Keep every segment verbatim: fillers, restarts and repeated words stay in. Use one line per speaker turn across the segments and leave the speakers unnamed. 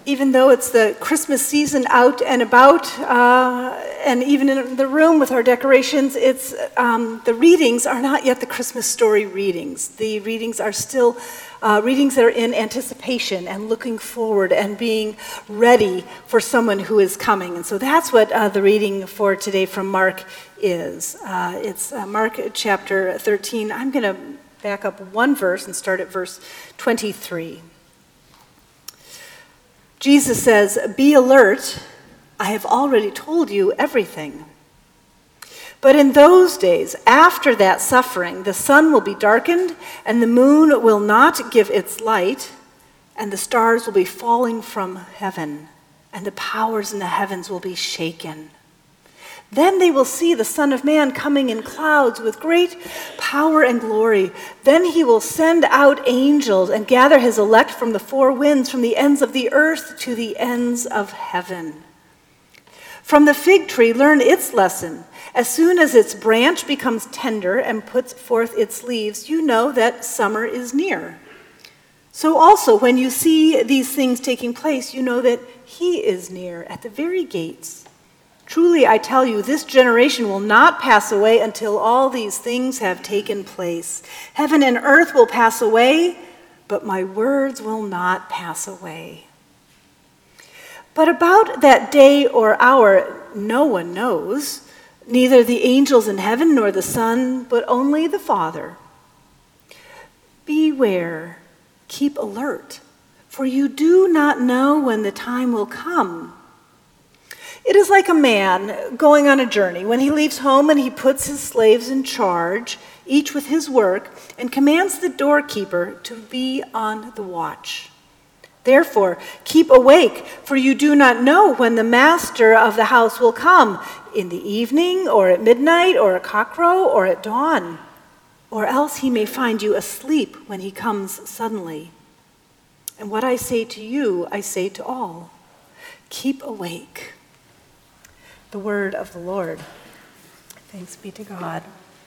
even though it's the Christmas season out and about, uh, and even in the room with our decorations, it's um, the readings are not yet the Christmas story readings. The readings are still uh, readings that are in anticipation and looking forward and being ready for someone who is coming. And so that's what uh, the reading for today from Mark is. Uh, it's uh, Mark chapter thirteen. I'm going to back up one verse and start at verse twenty-three. Jesus says, "Be alert, I have already told you everything. But in those days, after that suffering, the sun will be darkened, and the moon will not give its light, and the stars will be falling from heaven, and the powers in the heavens will be shaken. Then they will see the Son of Man coming in clouds with great power and glory. Then he will send out angels and gather his elect from the four winds, from the ends of the earth to the ends of heaven. From the fig tree, learn its lesson. As soon as its branch becomes tender and puts forth its leaves, you know that summer is near. So also, when you see these things taking place, you know that he is near at the very gates. Truly, I tell you, this generation will not pass away until all these things have taken place. Heaven and earth will pass away, but my words will not pass away. But about that day or hour, no one knows, neither the angels in heaven nor the Son, but only the Father. Beware, keep alert, for you do not know when the time will come. It is like a man going on a journey when he leaves home and he puts his slaves in charge, each with his work, and commands the doorkeeper to be on the watch. Therefore, keep awake, for you do not know when the master of the house will come, in the evening, or at midnight, or at cockcrow, or at dawn. Or else he may find you asleep when he comes suddenly. And what I say to you, I say to all. Keep awake." The word of the Lord. Thanks be to God.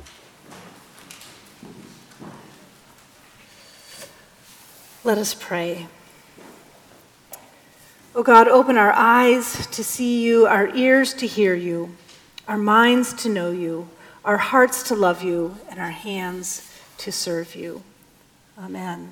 Let us pray. O God, open our eyes to see you, our ears to hear you, our minds to know you, our hearts to love you, and our hands to serve you. Amen.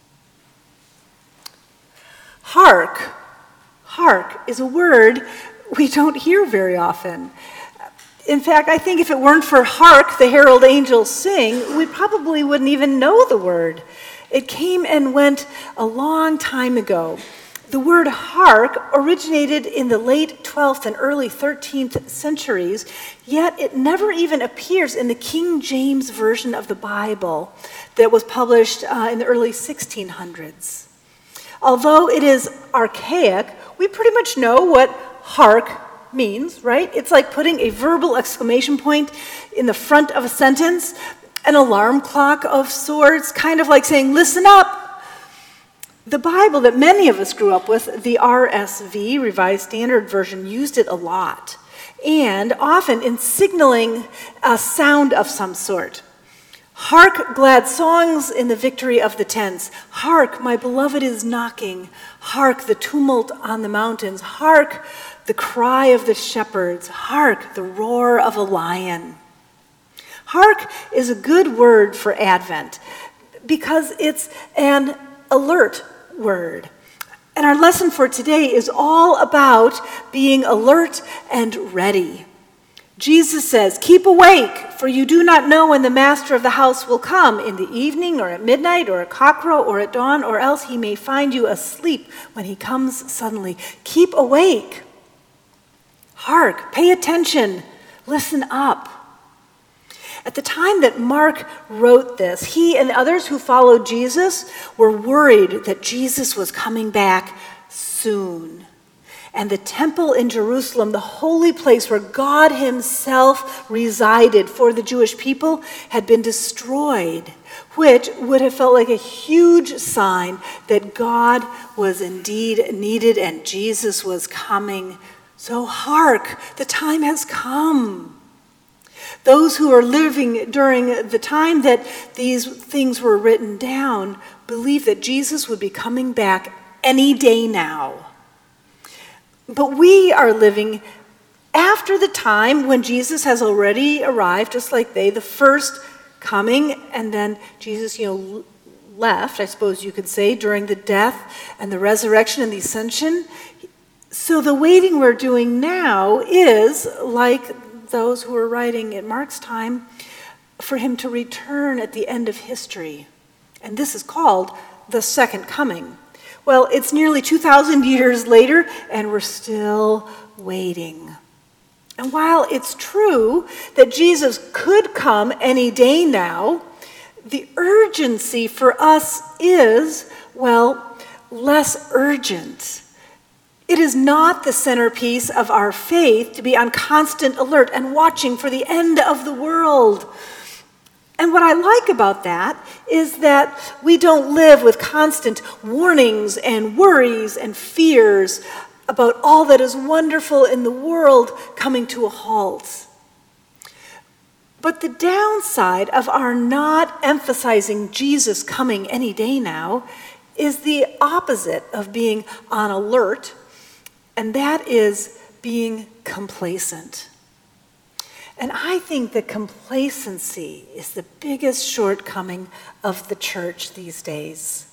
Hark. Hark is a word we don't hear very often. In fact, I think if it weren't for hark, the herald angels sing, we probably wouldn't even know the word. It came and went a long time ago. The word hark originated in the late twelfth and early thirteenth centuries, yet it never even appears in the King James Version of the Bible that was published uh, in the early sixteen hundreds. Although it is archaic, we pretty much know what hark means, right? It's like putting a verbal exclamation point in the front of a sentence, an alarm clock of sorts, kind of like saying, listen up. The Bible that many of us grew up with, the R S V, Revised Standard Version, used it a lot, and often in signaling a sound of some sort. Hark, glad songs in the victory of the tents. Hark, my beloved is knocking. Hark, the tumult on the mountains. Hark, the cry of the shepherds. Hark, the roar of a lion. Hark is a good word for Advent because it's an alert word. And our lesson for today is all about being alert and ready. Jesus says, keep awake, for you do not know when the master of the house will come, in the evening or at midnight or at cockcrow or at dawn, or else he may find you asleep when he comes suddenly. Keep awake. Hark, pay attention, listen up. At the time that Mark wrote this, he and others who followed Jesus were worried that Jesus was coming back soon. And the temple in Jerusalem, the holy place where God himself resided for the Jewish people, had been destroyed, which would have felt like a huge sign that God was indeed needed and Jesus was coming. So hark, the time has come. Those who are living during the time that these things were written down believed that Jesus would be coming back any day now. But we are living after the time when Jesus has already arrived, just like they, the first coming, and then Jesus, you know, left, I suppose you could say, during the death and the resurrection and the ascension. So the waiting we're doing now is, like those who were writing at Mark's time, for him to return at the end of history. And this is called the second coming. Well, it's nearly two thousand years later, and we're still waiting. And while it's true that Jesus could come any day now, the urgency for us is, well, less urgent. It is not the centerpiece of our faith to be on constant alert and watching for the end of the world. And what I like about that is that we don't live with constant warnings and worries and fears about all that is wonderful in the world coming to a halt. But the downside of our not emphasizing Jesus coming any day now is the opposite of being on alert, and that is being complacent. And I think that complacency is the biggest shortcoming of the church these days.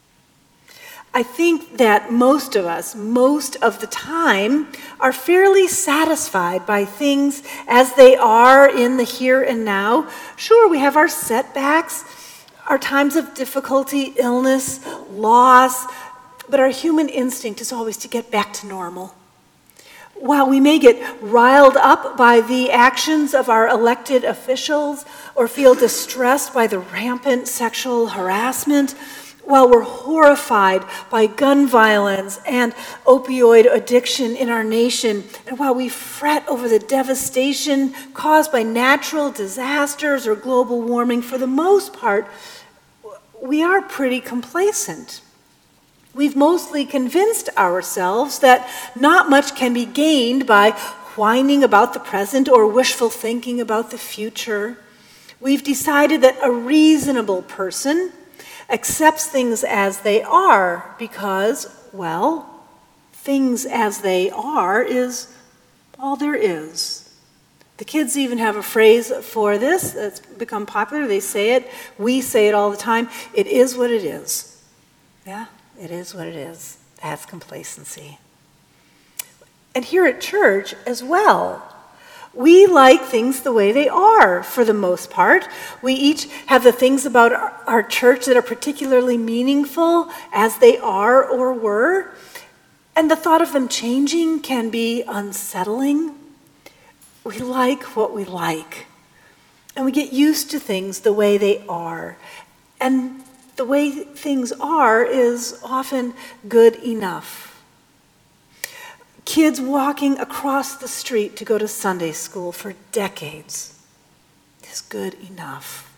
I think that most of us, most of the time, are fairly satisfied by things as they are in the here and now. Sure, we have our setbacks, our times of difficulty, illness, loss, but our human instinct is always to get back to normal. While we may get riled up by the actions of our elected officials or feel distressed by the rampant sexual harassment, while we're horrified by gun violence and opioid addiction in our nation, and while we fret over the devastation caused by natural disasters or global warming, for the most part, we are pretty complacent. We've mostly convinced ourselves that not much can be gained by whining about the present or wishful thinking about the future. We've decided that a reasonable person accepts things as they are because, well, things as they are is all there is. The kids even have a phrase for this that's become popular. They say it. We say it all the time. It is what it is. Yeah, it is what it is. That's complacency. And here at church as well, we like things the way they are for the most part. We each have the things about our, our church that are particularly meaningful as they are or were. And the thought of them changing can be unsettling. We like what we like. And we get used to things the way they are. And the way things are is often good enough. Kids walking across the street to go to Sunday school for decades is good enough.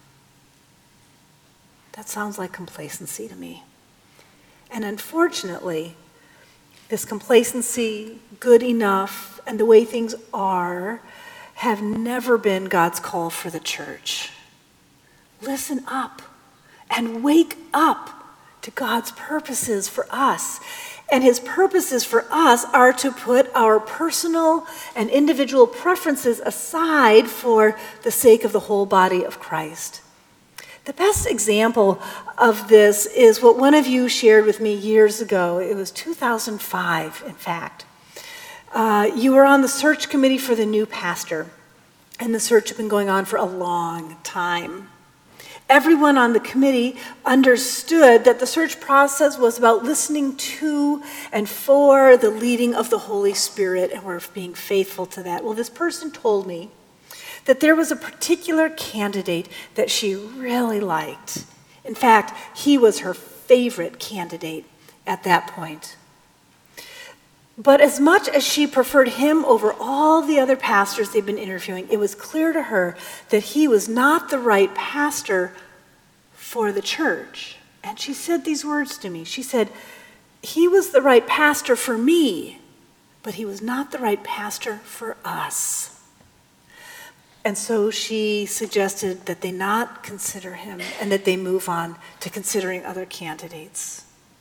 That sounds like complacency to me. And unfortunately, this complacency, good enough, and the way things are have never been God's call for the church. Listen up and wake up to God's purposes for us. And his purposes for us are to put our personal and individual preferences aside for the sake of the whole body of Christ. The best example of this is what one of you shared with me years ago. It was two thousand five, in fact. Uh, you were on the search committee for the new pastor, and the search had been going on for a long time. Everyone on the committee understood that the search process was about listening to and for the leading of the Holy Spirit, and we're being faithful to that. Well, this person told me that there was a particular candidate that she really liked. In fact, he was her favorite candidate at that point. But as much as she preferred him over all the other pastors they'd been interviewing, it was clear to her that he was not the right pastor for the church. And she said these words to me. She said, he was the right pastor for me, but he was not the right pastor for us. And so she suggested that they not consider him and that they move on to considering other candidates.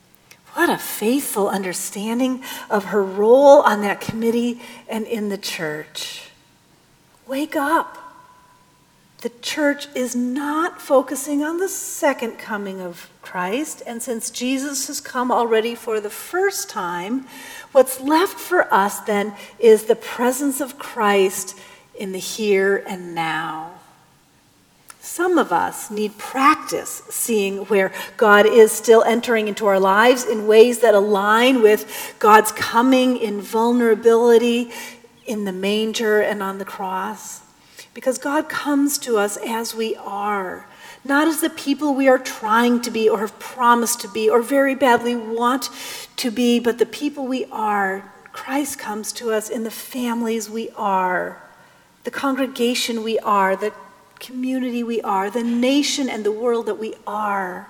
What a faithful understanding of her role on that committee and in the church. Wake up. The church is not focusing on the second coming of Christ, and since Jesus has come already for the first time, what's left for us then is the presence of Christ in the here and now. Some of us need practice seeing where God is still entering into our lives in ways that align with God's coming in vulnerability in the manger and on the cross. Because God comes to us as we are, not as the people we are trying to be or have promised to be or very badly want to be, but the people we are. Christ comes to us in the families we are, the congregation we are, the community we are, the nation and the world that we are.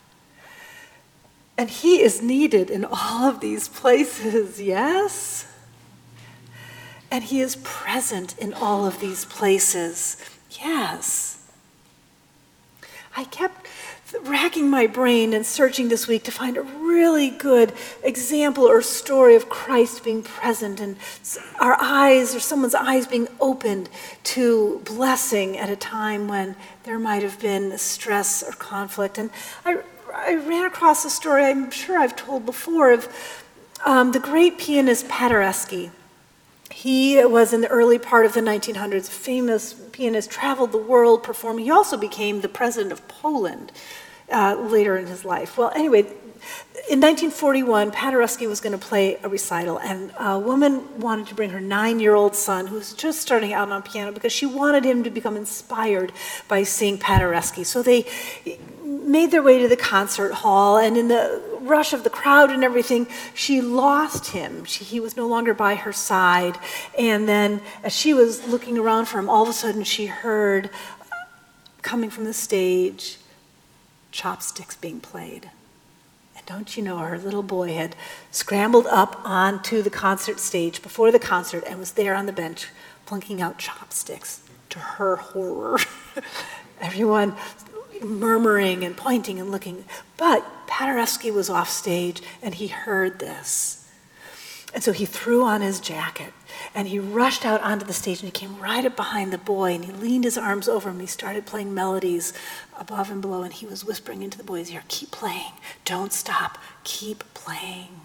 And he is needed in all of these places, yes? And he is present in all of these places. Yes. I kept racking my brain and searching this week to find a really good example or story of Christ being present and our eyes or someone's eyes being opened to blessing at a time when there might have been stress or conflict. And I, I ran across a story I'm sure I've told before of um, the great pianist Paderewski. He was in the early part of the nineteen hundreds, a famous pianist, traveled the world performing. He also became the president of Poland uh, later in his life. Well, anyway, in nineteen forty-one, Paderewski was going to play a recital, and a woman wanted to bring her nine-year-old son, who was just starting out on piano, because she wanted him to become inspired by seeing Paderewski. So they made their way to the concert hall, and in the rush of the crowd and everything, she lost him. She, he was no longer by her side. And then as she was looking around for him, all of a sudden she heard, coming from the stage, chopsticks being played. And don't you know, her little boy had scrambled up onto the concert stage before the concert and was there on the bench plunking out chopsticks, to her horror. Everyone murmuring and pointing and looking. But Paderewski was off stage and he heard this. And so he threw on his jacket and he rushed out onto the stage and he came right up behind the boy and he leaned his arms over him and he started playing melodies above and below, and he was whispering into the boy's ear, "Keep playing, don't stop, keep playing."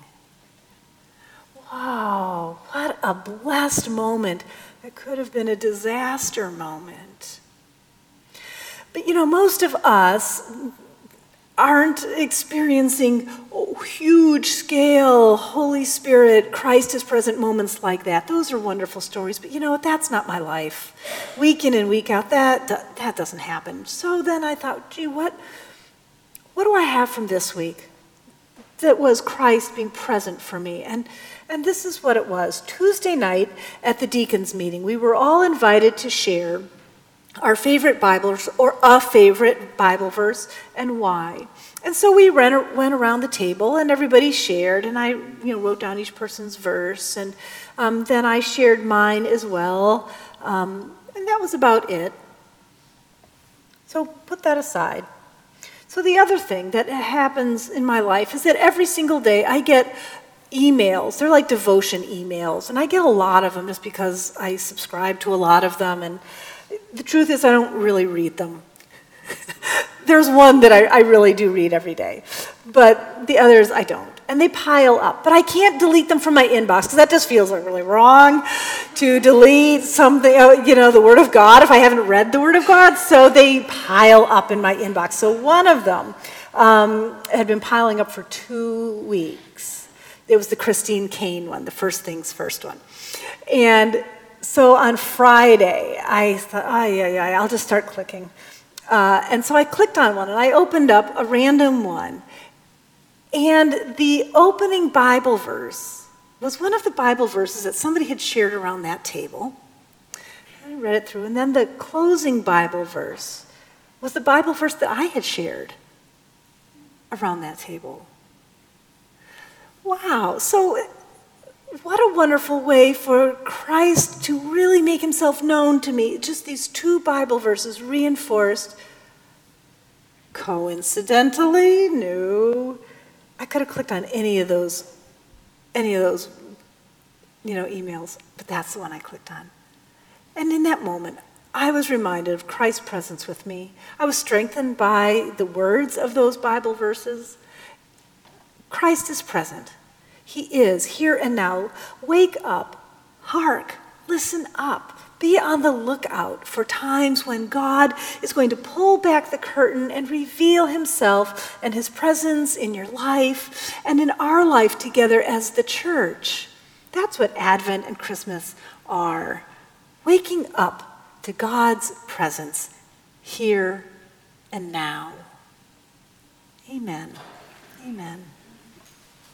Wow, what a blessed moment. It could have been a disaster moment. But you know, most of us aren't experiencing huge scale, Holy Spirit, Christ is present moments like that. Those are wonderful stories, but you know what? That's not my life. Week in and week out, that that doesn't happen. So then I thought, gee, what, what do I have from this week that was Christ being present for me? And, and this is what it was. Tuesday night at the deacons meeting, we were all invited to share our favorite Bible verse, or a favorite Bible verse, and why. And so we ran, went around the table, and everybody shared, and I you know, wrote down each person's verse, and um, then I shared mine as well, um, and that was about it. So put that aside. So the other thing that happens in my life is that every single day I get emails. They're like devotion emails, and I get a lot of them just because I subscribe to a lot of them, and the truth is I don't really read them. There's one that I, I really do read every day, but the others I don't. And they pile up. But I can't delete them from my inbox because that just feels like really wrong to delete something, you know, the Word of God if I haven't read the Word of God. So they pile up in my inbox. So one of them um, had been piling up for two weeks. It was the Christine Kane one, the First Things First one. And so on Friday, I thought, oh, yeah, yeah, I'll just start clicking. Uh, and so I clicked on one, and I opened up a random one. And the opening Bible verse was one of the Bible verses that somebody had shared around that table. I read it through. And then the closing Bible verse was the Bible verse that I had shared around that table. Wow. So what a wonderful way for Christ to really make himself known to me. Just these two Bible verses reinforced. Coincidentally? No. I could have clicked on any of those, any of those, you know, emails, but that's the one I clicked on. And in that moment, I was reminded of Christ's presence with me. I was strengthened by the words of those Bible verses. Christ is present. He is here and now. Wake up, hark, listen up. Be on the lookout for times when God is going to pull back the curtain and reveal himself and his presence in your life and in our life together as the church. That's what Advent and Christmas are. Waking up to God's presence here and now. Amen. Amen.